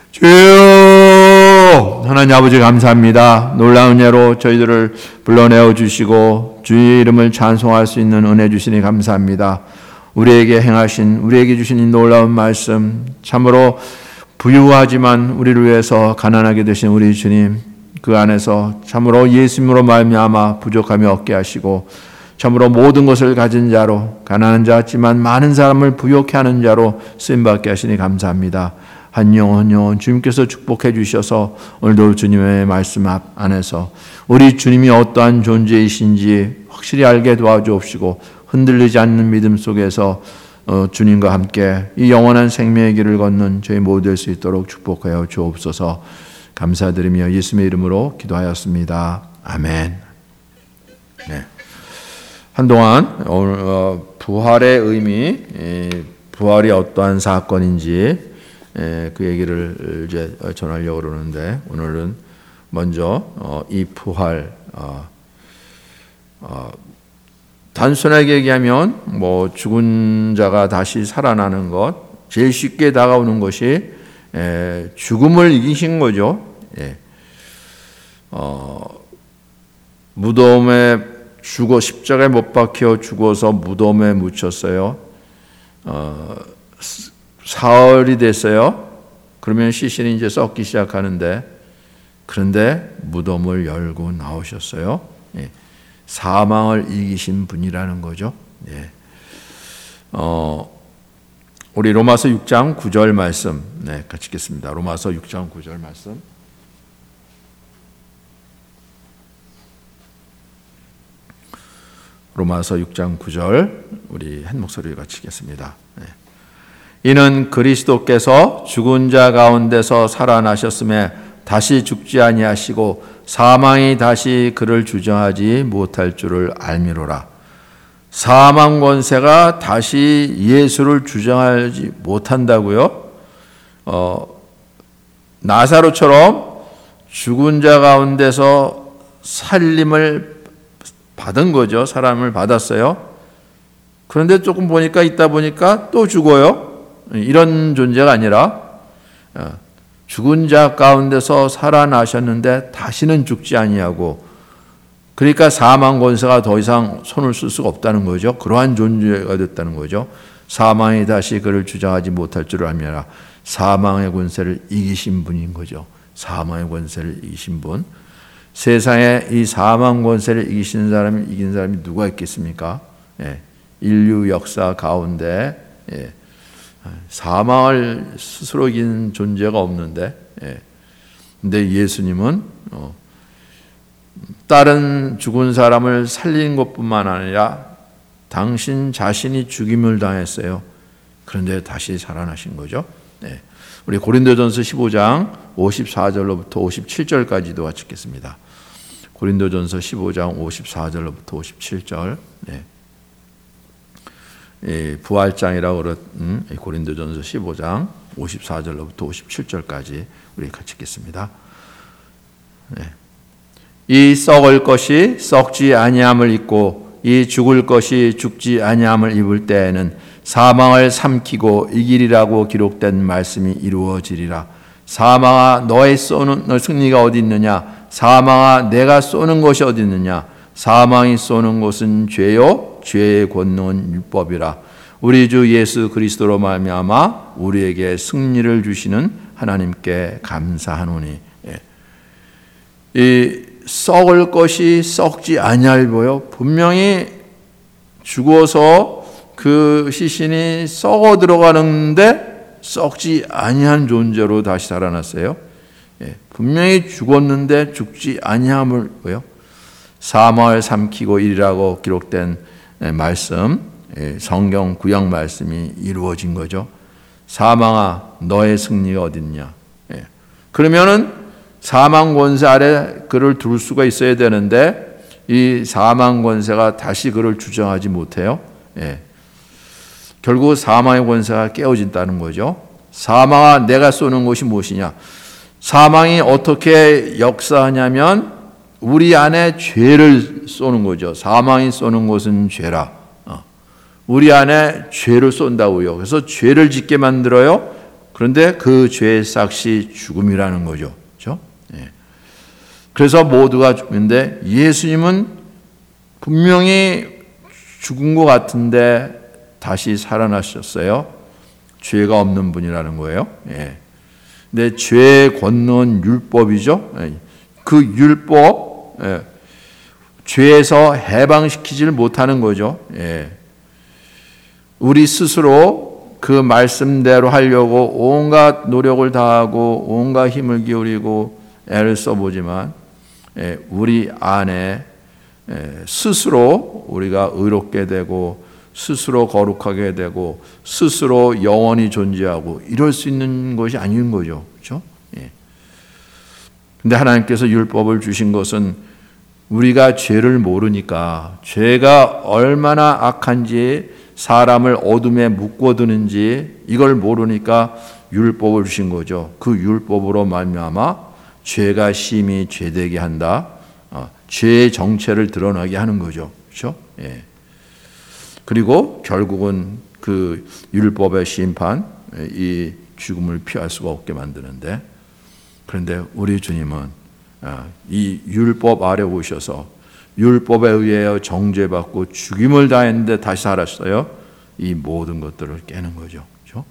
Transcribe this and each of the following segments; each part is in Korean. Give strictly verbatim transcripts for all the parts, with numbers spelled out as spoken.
주여, 하나님 아버지 감사합니다. 놀라운 은혜로 저희들을 불러내어 주시고 주의 이름을 찬송할 수 있는 은혜 주시니 감사합니다. 우리에게 행하신, 우리에게 주신 이 놀라운 말씀, 참으로 부유하지만 우리를 위해서 가난하게 되신 우리 주님, 그 안에서 참으로 예수님으로 말미암아 부족함이 없게 하시고 참으로 모든 것을 가진 자로, 가난한 자지만 많은 사람을 부욕해 하는 자로 쓰임받게 하시니 감사합니다. 한 영혼 한 영혼 주님께서 축복해 주셔서 오늘도 주님의 말씀 앞 안에서 우리 주님이 어떠한 존재이신지 확실히 알게 도와주옵시고 흔들리지 않는 믿음 속에서 어, 주님과 함께 이 영원한 생명의 길을 걷는 저희 모두 될 수 있도록 축복하여 주옵소서. 감사드리며 예수님의 이름으로 기도하였습니다. 아멘. 네. 한동안 오늘 어, 부활의 의미, 부활이 어떠한 사건인지 그 얘기를 이제 전하려고 그러는데, 오늘은 먼저 이 부활, 어, 어, 단순하게 얘기하면 뭐 죽은 자가 다시 살아나는 것, 제일 쉽게 다가오는 것이 죽음을 이기신 거죠. 예. 어, 무덤에 죽어 십자가에 못 박혀 죽어서 무덤에 묻혔어요. 어, 사흘이 됐어요. 그러면 시신이 이제 썩기 시작하는데, 그런데 무덤을 열고 나오셨어요. 예. 사망을 이기신 분이라는 거죠. 예. 어, 우리 로마서 육 장 구 절 말씀, 네, 같이 읽겠습니다. 로마서 육 장 구 절 말씀. 로마서 육 장 구 절, 우리 한 목소리로 같이 읽겠습니다. 네. 이는 그리스도께서 죽은 자 가운데서 살아나셨음에 다시 죽지 아니하시고 사망이 다시 그를 주저하지 못할 줄을 알미로라. 사망 권세가 다시 예수를 주장하지 못한다고요? 어, 나사로처럼 죽은 자 가운데서 살림을 받은 거죠. 사람을 받았어요. 그런데 조금 보니까 있다 보니까 또 죽어요. 이런 존재가 아니라 죽은 자 가운데서 살아나셨는데 다시는 죽지 아니하고, 그러니까 사망 권세가 더 이상 손을 쓸 수가 없다는 거죠. 그러한 존재가 됐다는 거죠. 사망이 다시 그를 주장하지 못할 줄을 알미라. 사망의 권세를 이기신 분인 거죠. 사망의 권세를 이기신 분. 세상에 이 사망 권세를 이기신 사람이, 이긴 사람이 누가 있겠습니까? 예. 인류 역사 가운데 예. 사망을 스스로 이긴 존재가 없는데, 예. 근데 예수님은 어, 다른 죽은 사람을 살린 것뿐만 아니라 당신 자신이 죽임을 당했어요. 그런데 다시 살아나신 거죠. 네. 우리 고린도전서 십오 장 오십사 절로부터 오십칠 절까지도 같이 읽겠습니다. 고린도전서 십오 장 오십사 절로부터 오십칠 절. 네. 예, 부활장이라고 그런 음, 고린도전서 십오 장 오십사 절로부터 오십칠 절까지 우리 같이 읽겠습니다. 네. 이 썩을 것이 썩지 아니함을 입고 이 죽을 것이 죽지 아니함을 입을 때에는 사망을 삼키고 이기리라고 기록된 말씀이 이루어지리라. 사망아 너의 쏘는 너 승리가 어디 있느냐? 사망아 내가 쏘는 것이 어디 있느냐? 사망이 쏘는 것은 죄요 죄의 권능은 율법이라. 우리 주 예수 그리스도로 말미암아 우리에게 승리를 주시는 하나님께 감사하노니. 예. 이 썩을 것이 썩지 아니할고요. 분명히 죽어서 그 시신이 썩어 들어가는데 썩지 아니한 존재로 다시 살아났어요. 예. 분명히 죽었는데 죽지 아니함을요. 사망을 삼키고 이리라고 기록된 말씀, 성경 구약 말씀이 이루어진 거죠. 사망아 너의 승리가 어딨냐? 예. 그러면은 사망 권세 아래 그를 둘 수가 있어야 되는데 이 사망 권세가 다시 그를 주장하지 못해요. 예. 결국 사망의 권세가 깨어진다는 거죠. 사망아 내가 쏘는 것이 무엇이냐? 사망이 어떻게 역사하냐면 우리 안에 죄를 쏘는 거죠. 사망이 쏘는 것은 죄라. 우리 안에 죄를 쏜다고요. 그래서 죄를 짓게 만들어요. 그런데 그 죄의 삭시 죽음이라는 거죠. 그렇죠? 예. 그래서 모두가 죽는데 예수님은 분명히 죽은 것 같은데 다시 살아나셨어요. 죄가 없는 분이라는 거예요. 예. 근데 죄의 권능은 율법이죠. 예. 그 율법, 예. 죄에서 해방시키지를 못하는 거죠. 예. 우리 스스로 그 말씀대로 하려고 온갖 노력을 다하고 온갖 힘을 기울이고 애를 써보지만 예. 우리 안에 예. 스스로 우리가 의롭게 되고 스스로 거룩하게 되고 스스로 영원히 존재하고 이럴 수 있는 것이 아닌 거죠. 그렇죠? 예. 근데 하나님께서 율법을 주신 것은 우리가 죄를 모르니까 죄가 얼마나 악한지 사람을 어둠에 묶어두는지 이걸 모르니까 율법을 주신 거죠. 그 율법으로 말미암아 죄가 심히 죄되게 한다. 어, 죄의 정체를 드러나게 하는 거죠. 그렇죠? 예. 그리고 결국은 그 율법의 심판, 이 죽음을 피할 수가 없게 만드는데, 그런데 우리 주님은 이 율법 아래 오셔서 율법에 의하여 정죄받고 죽임을 당했는데 다시 살았어요. 이 모든 것들을 깨는 거죠. 그렇죠?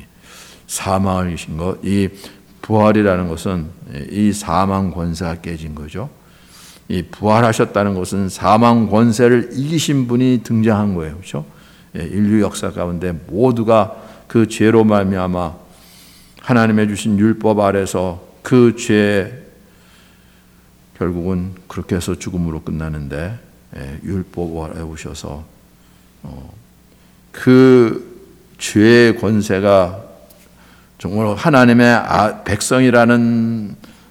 사망을 이긴 것, 이 부활이라는 것은 이 사망 권세가 깨진 거죠. 이 부활하셨다는 것은 사망 권세를 이기신 분이 등장한 거예요. 그렇죠? 예, 인류 역사 가운데 모두가 그 죄로 말미암아 하나님의 주신 율법 아래서 그 죄 결국은 그렇게 해서 죽음으로 끝나는데 예, 율법 아래 오셔서 어, 그 죄의 권세가 정말 하나님의 아, 백성이라는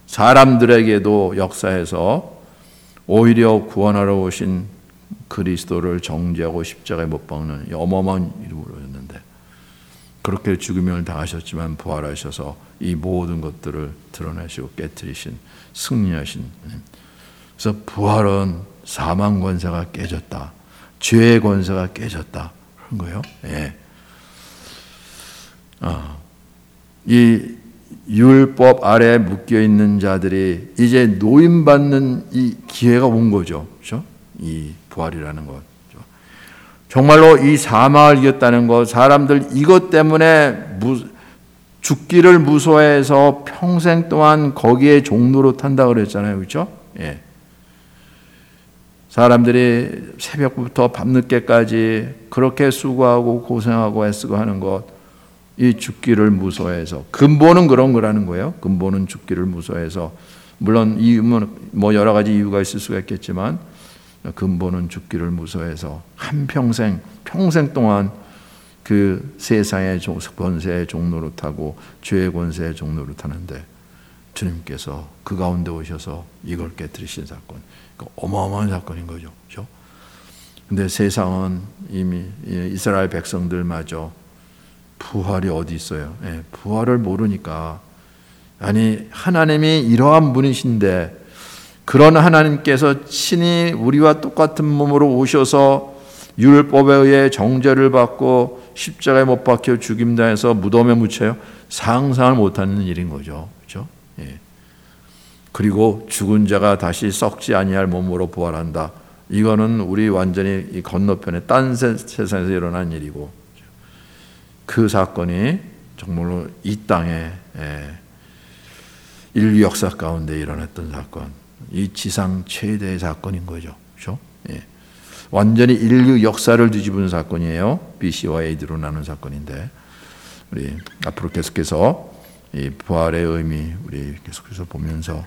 사람들에게도 역사해서 오히려 구원하러 오신 그리스도를 정죄하고 십자가에 못 박는 어마어마한 일이었는데 그렇게 죽음을 당하셨지만 부활하셔서 이 모든 것들을 드러내시고 깨뜨리신 승리하신. 그래서 부활은 사망 권세가 깨졌다. 죄의 권세가 깨졌다. 그런 거예요. 예. 아, 이 율법 아래에 묶여 있는 자들이 이제 노임받는 이 기회가 온 거죠. 그렇죠? 이 부활이라는 것. 정말로 이 사망을 이겼다는 것, 사람들 이것 때문에 무, 죽기를 무서워해서 평생 동안 거기에 종로로 탄다 그랬잖아요. 그렇죠? 예. 사람들이 새벽부터 밤늦게까지 그렇게 수고하고 고생하고 애쓰고 하는 것, 이 죽기를 무서워해서, 근본은 그런 거라는 거예요. 근본은 죽기를 무서워해서, 물론 이유는 뭐 여러 가지 이유가 있을 수가 있겠지만 근본은 죽기를 무서워해서 한평생 평생 동안 그 세상의 권세의 종로를 타고 죄의 권세의 종로를 타는데 주님께서 그 가운데 오셔서 이걸 깨뜨리신 사건, 어마어마한 사건인 거죠. 그렇죠? 근데 세상은 이미 이스라엘 백성들마저 부활이 어디 있어요? 예, 부활을 모르니까, 아니 하나님이 이러한 분이신데 그런 하나님께서 친히 우리와 똑같은 몸으로 오셔서 율법에 의해 정죄를 받고 십자가에 못 박혀 죽임당해서 무덤에 묻혀요. 상상을 못하는 일인 거죠. 그렇죠? 예. 그리고 죽은 자가 다시 썩지 아니할 몸으로 부활한다. 이거는 우리 완전히 이 건너편에 딴 세상에서 일어난 일이고, 그 사건이 정말로 이 땅에 예, 인류 역사 가운데 일어났던 사건, 이 지상 최대의 사건인 거죠. 그렇죠? 예. 완전히 인류 역사를 뒤집은 사건이에요. 비씨와 에이디로 나눈 사건인데, 우리 앞으로 계속해서 이 부활의 의미 우리 계속해서 보면서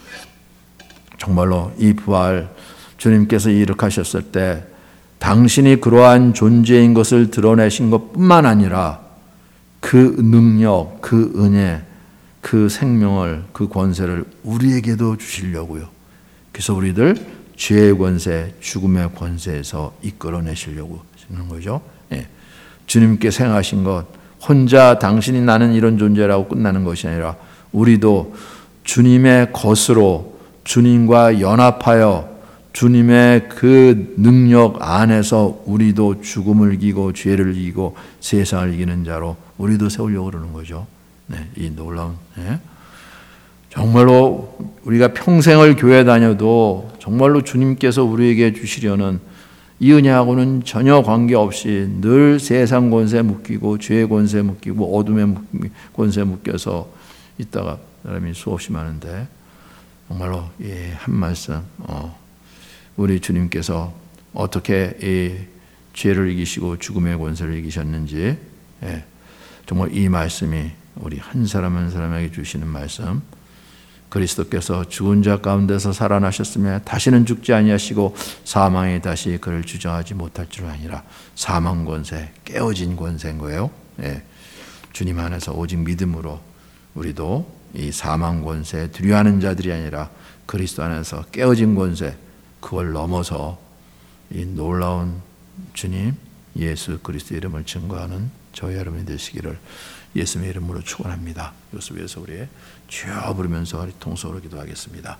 정말로 이 부활, 주님께서 이룩하셨을 때 당신이 그러한 존재인 것을 드러내신 것뿐만 아니라 그 능력, 그 은혜, 그 생명을, 그 권세를 우리에게도 주시려고요. 그래서 우리들 죄의 권세, 죽음의 권세에서 이끌어내시려고 하시는 거죠. 예. 주님께 생하신 것, 혼자 당신이 나는 이런 존재라고 끝나는 것이 아니라 우리도 주님의 것으로 주님과 연합하여 주님의 그 능력 안에서 우리도 죽음을 이기고 죄를 이기고 세상을 이기는 자로 우리도 세우려고 그러는 거죠. 네, 이 놀라운 예? 정말로 우리가 평생을 교회 다녀도 정말로 주님께서 우리에게 주시려는 이 은혜하고는 전혀 관계없이 늘 세상 권세에 묶이고 죄의 권세에 묶이고 어둠의 권세에 묶여서 있다가 사람이 수없이 많은데 정말로 이 한 말씀 어, 우리 주님께서 어떻게 이 죄를 이기시고 죽음의 권세를 이기셨는지 예, 정말 이 말씀이 우리 한 사람 한 사람에게 주시는 말씀, 그리스도께서 죽은 자 가운데서 살아나셨으며 다시는 죽지 아니하시고 사망이 다시 그를 주장하지 못할 줄 아니라 사망 권세, 깨어진 권세인 거예요. 예, 주님 안에서 오직 믿음으로 우리도 이 사망 권세에 두려워하는 자들이 아니라 그리스도 안에서 깨어진 권세, 그걸 넘어서 이 놀라운 주님 예수 그리스도 이름을 증거하는 저희 여러분이 되시기를 예수님의 이름으로 축원합니다. 이것을 위해서 우리 주여 부르면서 우리 통성으로 기도하겠습니다.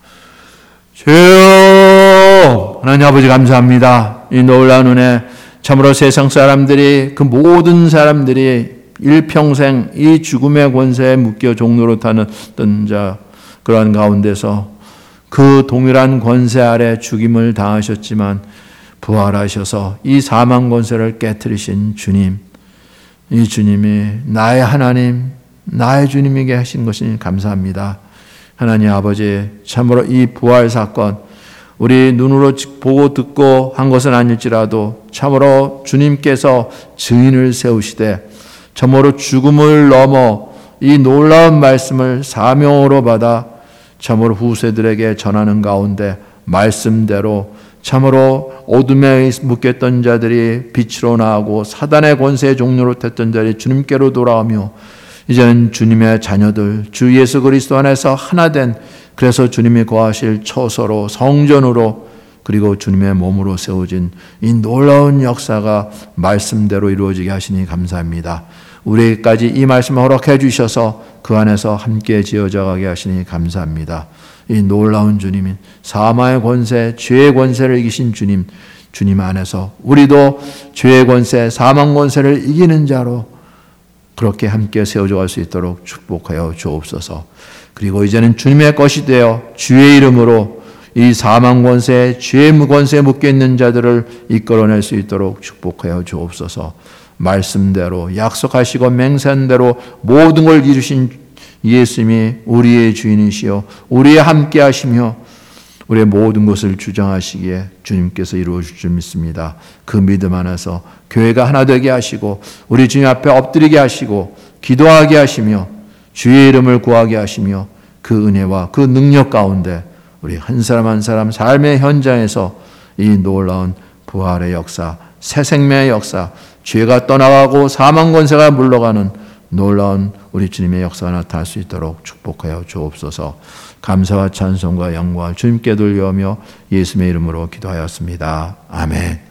주여 하나님 아버지 감사합니다. 이 놀라운 은혜, 참으로 세상 사람들이 그 모든 사람들이 일평생 이 죽음의 권세에 묶여 종로로 타는 자 그러한 가운데서 그 동일한 권세 아래 죽임을 당하셨지만 부활하셔서 이 사망 권세를 깨뜨리신 주님, 이 주님이 나의 하나님, 나의 주님에게 하신 것이 감사합니다. 하나님 아버지, 참으로 이 부활 사건 우리 눈으로 보고 듣고 한 것은 아닐지라도 참으로 주님께서 증인을 세우시되 참으로 죽음을 넘어 이 놀라운 말씀을 사명으로 받아 참으로 후세들에게 전하는 가운데 말씀대로 참으로 어둠에 묶였던 자들이 빛으로 나오고 사단의 권세의 종로로 탔던 자들이 주님께로 돌아오며 이제는 주님의 자녀들 주 예수 그리스도 안에서 하나된, 그래서 주님이 거하실 처소로 성전으로 그리고 주님의 몸으로 세워진 이 놀라운 역사가 말씀대로 이루어지게 하시니 감사합니다. 우리에게까지 이 말씀을 허락해 주셔서 그 안에서 함께 지어져가게 하시니 감사합니다. 이 놀라운 주님인 사망의 권세, 죄의 권세를 이기신 주님, 주님 안에서 우리도 죄의 권세, 사망 권세를 이기는 자로 그렇게 함께 세워져 갈 수 있도록 축복하여 주옵소서. 그리고 이제는 주님의 것이 되어 주의 이름으로 이 사망 권세, 죄의 권세에 묶여 있는 자들을 이끌어낼 수 있도록 축복하여 주옵소서. 말씀대로 약속하시고 맹세한 대로 모든 걸 이루신 예수님이 우리의 주인이시여 우리의 함께 하시며 우리의 모든 것을 주장하시기에 주님께서 이루어 주실 줄 믿습니다. 그 믿음 안에서 교회가 하나 되게 하시고 우리 주님 앞에 엎드리게 하시고 기도하게 하시며 주의 이름을 구하게 하시며 그 은혜와 그 능력 가운데 우리 한 사람 한 사람 삶의 현장에서 이 놀라운 부활의 역사, 새 생명의 역사, 죄가 떠나가고 사망 권세가 물러가는 놀라운 우리 주님의 역사가 나타날 수 있도록 축복하여 주옵소서. 감사와 찬송과 영광을 주님께 돌려오며 예수님의 이름으로 기도하였습니다. 아멘.